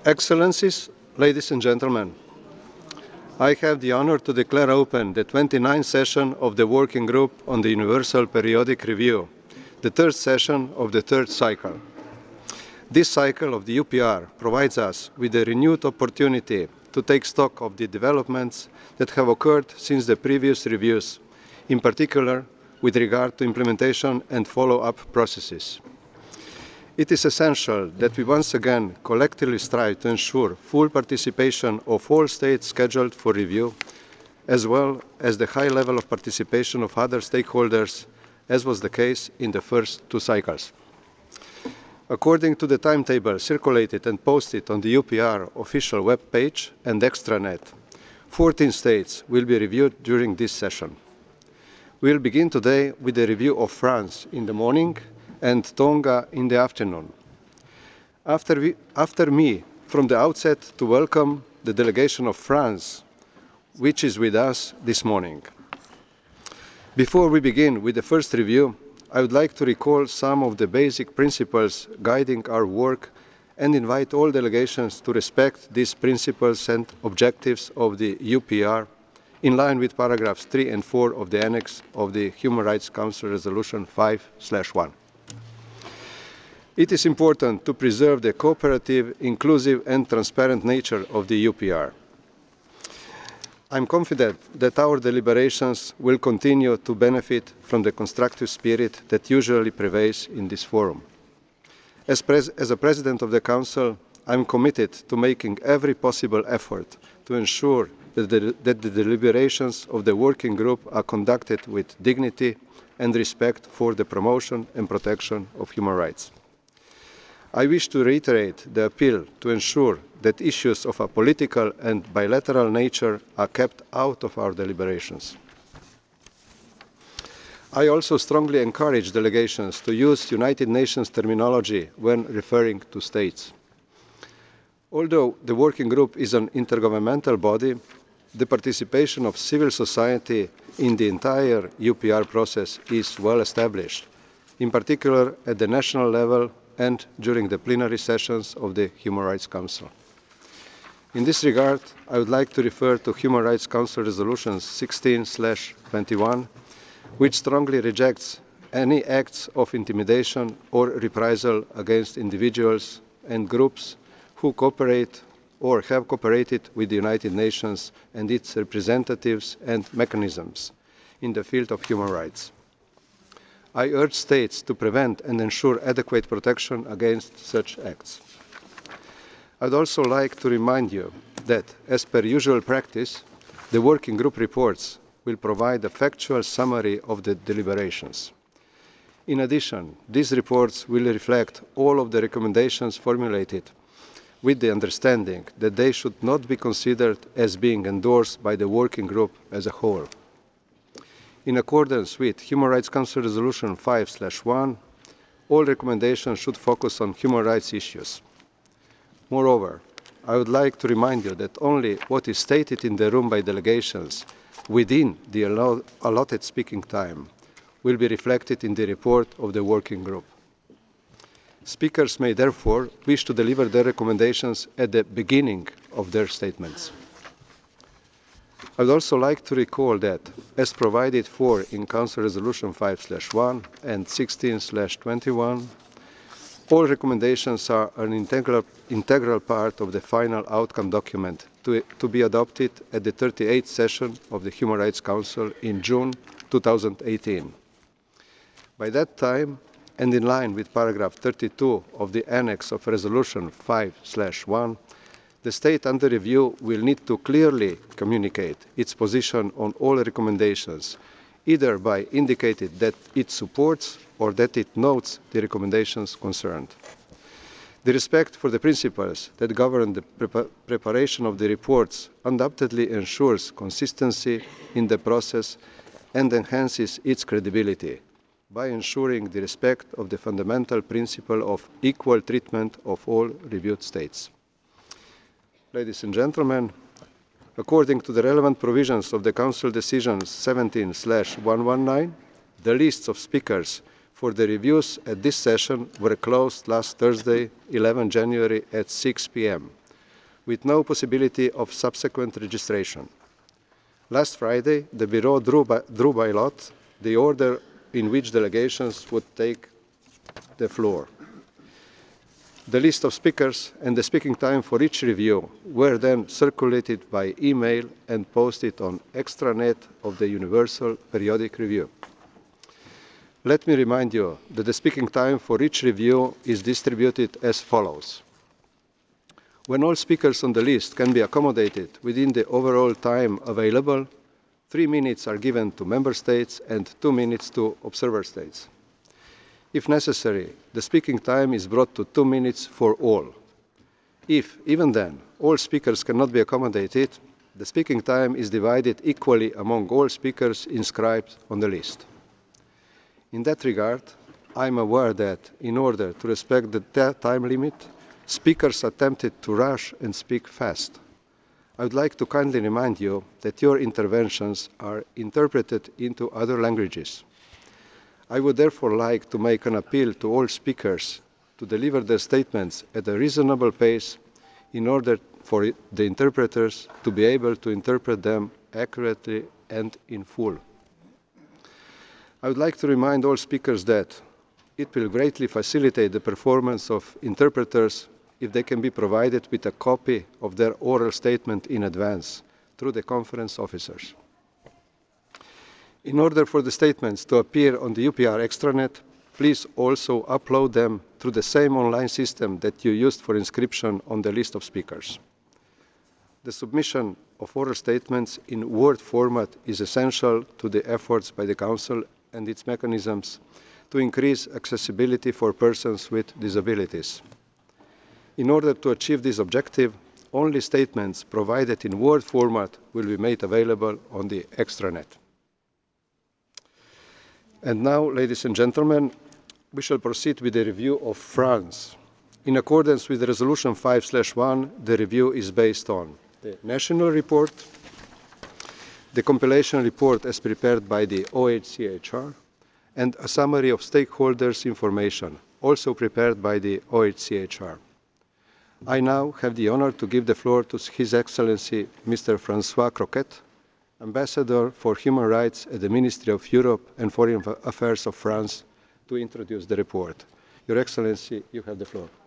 Excellencies, ladies and gentlemen, I have the honor to declare open the 29th session of the Working Group on the Universal Periodic Review, the third session of the third cycle. This cycle of the UPR provides us with a renewed opportunity to take stock of the developments that have occurred since the previous reviews, in particular with regard to implementation and follow-up processes. It is essential that we once again collectively strive to ensure full participation of all states scheduled for review, as well as the high level of participation of other stakeholders, as was the case in the first two cycles. According to the timetable circulated and posted on the UPR official web page and extranet, 14 states will be reviewed during this session. We will begin today with a review of France in the morning and Tonga in the afternoon. After me, from the outset, to welcome the delegation of France, which is with us this morning. Before we begin with the first review, I would like to recall some of the basic principles guiding our work and invite all delegations to respect these principles and objectives of the UPR in line with paragraphs 3 and 4 of the Annex of the Human Rights Council Resolution 5/1. It is important to preserve the cooperative, inclusive and transparent nature of the UPR. I am confident that our deliberations will continue to benefit from the constructive spirit that usually prevails in this forum. As a President of the Council, I am committed to making every possible effort to ensure that the deliberations of the Working Group are conducted with dignity and respect for the promotion and protection of human rights. I wish to reiterate the appeal to ensure that issues of a political and bilateral nature are kept out of our deliberations. I also strongly encourage delegations to use United Nations terminology when referring to states. Although the Working Group is an intergovernmental body, the participation of civil society in the entire UPR process is well established, in particular at the national level and during the plenary sessions of the Human Rights Council. In this regard, I would like to refer to Human Rights Council Resolution 16/21, which strongly rejects any acts of intimidation or reprisal against individuals and groups who cooperate or have cooperated with the United Nations and its representatives and mechanisms in the field of human rights. I urge states to prevent and ensure adequate protection against such acts. I would also like to remind you that, as per usual practice, the Working Group reports will provide a factual summary of the deliberations. In addition, these reports will reflect all of the recommendations formulated with the understanding that they should not be considered as being endorsed by the Working Group as a whole. In accordance with Human Rights Council Resolution 5/1, all recommendations should focus on human rights issues. Moreover, I would like to remind you that only what is stated in the room by delegations within the allotted speaking time will be reflected in the report of the Working Group. Speakers may therefore wish to deliver their recommendations at the beginning of their statements. I would also like to recall that, as provided for in Council Resolution 5/1 and 16/21, all recommendations are an integral part of the final outcome document to be adopted at the 38th session of the Human Rights Council in June 2018. By that time, and in line with paragraph 32 of the Annex of Resolution 5/1, the state under review will need to clearly communicate its position on all recommendations, either by indicating that it supports or that it notes the recommendations concerned. The respect for the principles that govern the preparation of the reports undoubtedly ensures consistency in the process and enhances its credibility by ensuring the respect of the fundamental principle of equal treatment of all reviewed states. Ladies and gentlemen, according to the relevant provisions of the Council Decision 17/119, the lists of speakers for the reviews at this session were closed last Thursday, 11 January at 6 p.m., with no possibility of subsequent registration. Last Friday, the Bureau drew by lot the order in which delegations would take the floor. The list of speakers and the speaking time for each review were then circulated by email and posted on extranet of the Universal Periodic Review. Let me remind you that the speaking time for each review is distributed as follows. When all speakers on the list can be accommodated within the overall time available, 3 minutes are given to member states and 2 minutes to observer states. If necessary, the speaking time is brought to 2 minutes for all. If, even then, all speakers cannot be accommodated, the speaking time is divided equally among all speakers inscribed on the list. In that regard, I am aware that, in order to respect the time limit, speakers attempted to rush and speak fast. I would like to kindly remind you that your interventions are interpreted into other languages. I would therefore like to make an appeal to all speakers to deliver their statements at a reasonable pace in order for the interpreters to be able to interpret them accurately and in full. I would like to remind all speakers that it will greatly facilitate the performance of interpreters if they can be provided with a copy of their oral statement in advance through the conference officers. In order for the statements to appear on the UPR extranet, please also upload them through the same online system that you used for inscription on the list of speakers. The submission of oral statements in Word format is essential to the efforts by the Council and its mechanisms to increase accessibility for persons with disabilities. In order to achieve this objective, only statements provided in Word format will be made available on the extranet. And now, ladies and gentlemen, we shall proceed with the review of France. In accordance with Resolution 5/1, the review is based on the national report, the compilation report as prepared by the OHCHR, and a summary of stakeholders' information, also prepared by the OHCHR. I now have the honor to give the floor to His Excellency Mr. François Croquet, Ambassador for Human Rights at the Ministry of Europe and Foreign Affairs of France, to introduce the report. Your Excellency, you have the floor.